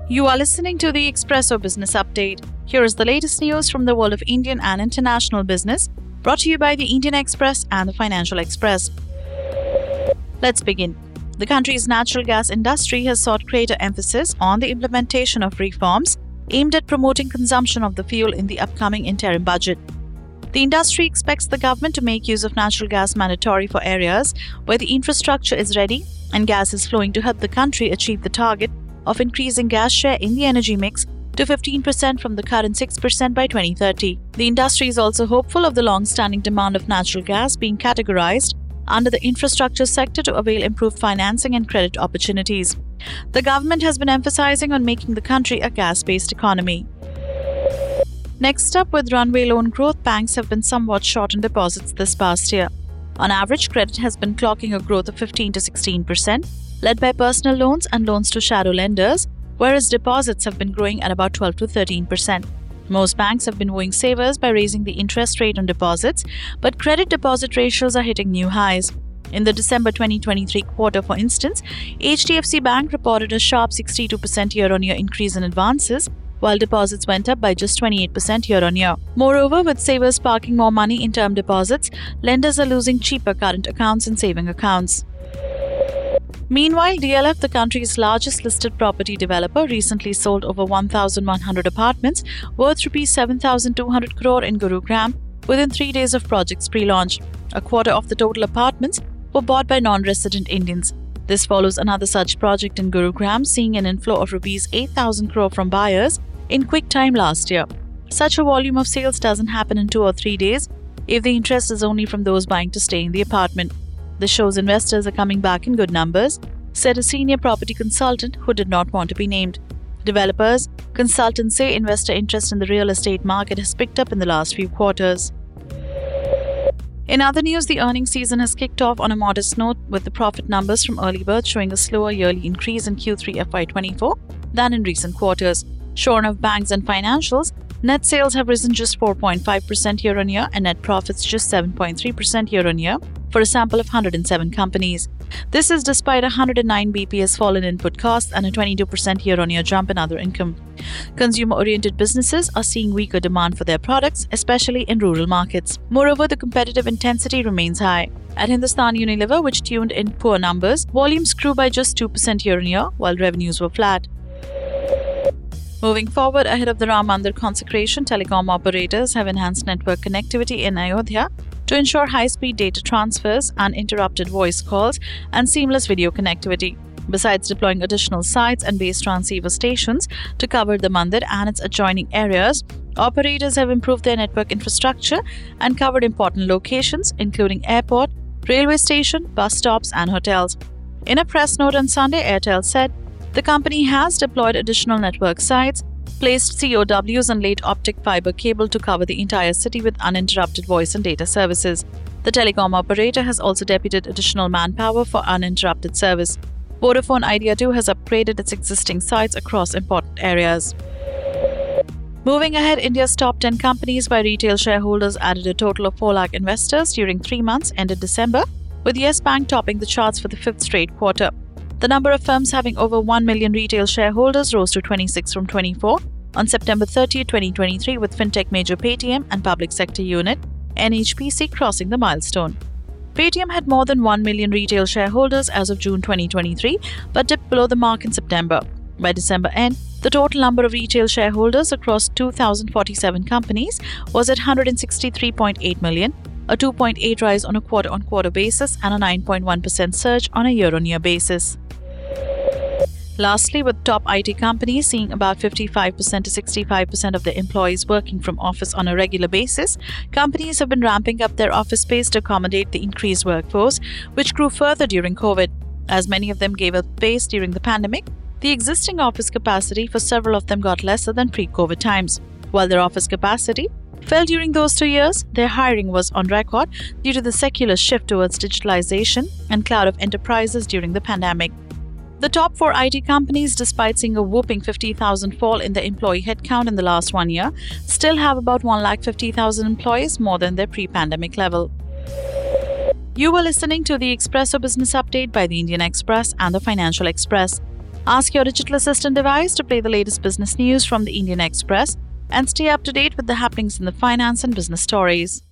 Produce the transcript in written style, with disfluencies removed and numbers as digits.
You are listening to the Expresso Business Update. Here is the latest news from the world of Indian and international business, brought to you by the Indian Express and the Financial Express. Let's begin. The country's natural gas industry has sought greater emphasis on the implementation of reforms aimed at promoting consumption of the fuel in the upcoming interim budget. The industry expects the government to make use of natural gas mandatory for areas where the infrastructure is ready and gas is flowing to help the country achieve the target of increasing gas share in the energy mix to 15% from the current 6% by 2030. The industry is also hopeful of the long-standing demand of natural gas being categorized under the infrastructure sector to avail improved financing and credit opportunities. The government has been emphasizing on making the country a gas-based economy. Next up, with runway loan growth, banks have been somewhat short on deposits this past year. On average, credit has been clocking a growth of 15 to 16%, led by personal loans and loans to shadow lenders, whereas deposits have been growing at about 12 to 13%. Most banks have been wooing savers by raising the interest rate on deposits, but credit deposit ratios are hitting new highs. In the December 2023 quarter, for instance, HDFC Bank reported a sharp 62% year-on-year increase in advances, while deposits went up by just 28% year-on-year. Moreover, with savers parking more money in term deposits, lenders are losing cheaper current accounts and saving accounts. Meanwhile, DLF, the country's largest listed property developer, recently sold over 1,100 apartments worth Rs 7,200 crore in Gurugram within 3 days of project's pre-launch. A quarter of the total apartments were bought by non-resident Indians. This follows another such project in Gurugram, seeing an inflow of Rs 8,000 crore from buyers in quick time last year. Such a volume of sales doesn't happen in 2 or 3 days if the interest is only from those buying to stay in the apartment. This shows investors are coming back in good numbers, said a senior property consultant who did not want to be named. Developers, consultants say investor interest in the real estate market has picked up in the last few quarters. In other news, the earnings season has kicked off on a modest note, with the profit numbers from Earlybird showing a slower yearly increase in Q3 FY24 than in recent quarters. Shorn of banks and financials, net sales have risen just 4.5% year-on-year and net profits just 7.3% year-on-year for a sample of 107 companies. This is despite 109 BPS fall in input costs and a 22% year-on-year jump in other income. Consumer-oriented businesses are seeing weaker demand for their products, especially in rural markets. Moreover, the competitive intensity remains high. At Hindustan Unilever, which tuned in poor numbers, volumes grew by just 2% year-on-year, while revenues were flat. Moving forward, ahead of the Ram Mandir consecration, telecom operators have enhanced network connectivity in Ayodhya to ensure high-speed data transfers, uninterrupted voice calls, and seamless video connectivity. Besides deploying additional sites and base transceiver stations to cover the mandir and its adjoining areas, operators have improved their network infrastructure and covered important locations, including airport, railway station, bus stops, and hotels. In a press note on Sunday, Airtel said the company has deployed additional network sites, placed COWs and laid optic fiber cable to cover the entire city with uninterrupted voice and data services. The telecom operator has also deputed additional manpower for uninterrupted service. Vodafone Idea too has upgraded its existing sites across important areas. Moving ahead, India's top 10 companies by retail shareholders added a total of 4 lakh investors during 3 months ended December, with Yes Bank topping the charts for the 5th straight quarter. The number of firms having over 1 million retail shareholders rose to 26 from 24 on September 30, 2023, with fintech major Paytm and public sector unit NHPC crossing the milestone. Paytm had more than 1 million retail shareholders as of June 2023, but dipped below the mark in September. By December end, the total number of retail shareholders across 2,047 companies was at 163.8 million, a 2.8 rise on a quarter-on-quarter basis and a 9.1% surge on a year-on-year basis. Lastly, with top IT companies seeing about 55% to 65% of their employees working from office on a regular basis, companies have been ramping up their office space to accommodate the increased workforce, which grew further during COVID. As many of them gave up space during the pandemic, the existing office capacity for several of them got lesser than pre-COVID times. While their office capacity fell during those 2 years, their hiring was on record due to the secular shift towards digitalization and cloud of enterprises during the pandemic. The top 4 IT companies, despite seeing a whopping 50,000 fall in their employee headcount in the last 1 year, still have about 150,000 employees, more than their pre-pandemic level. You were listening to the Expresso Business Update by the Indian Express and the Financial Express. Ask your digital assistant device to play the latest business news from the Indian Express and stay up to date with the happenings in the finance and business stories.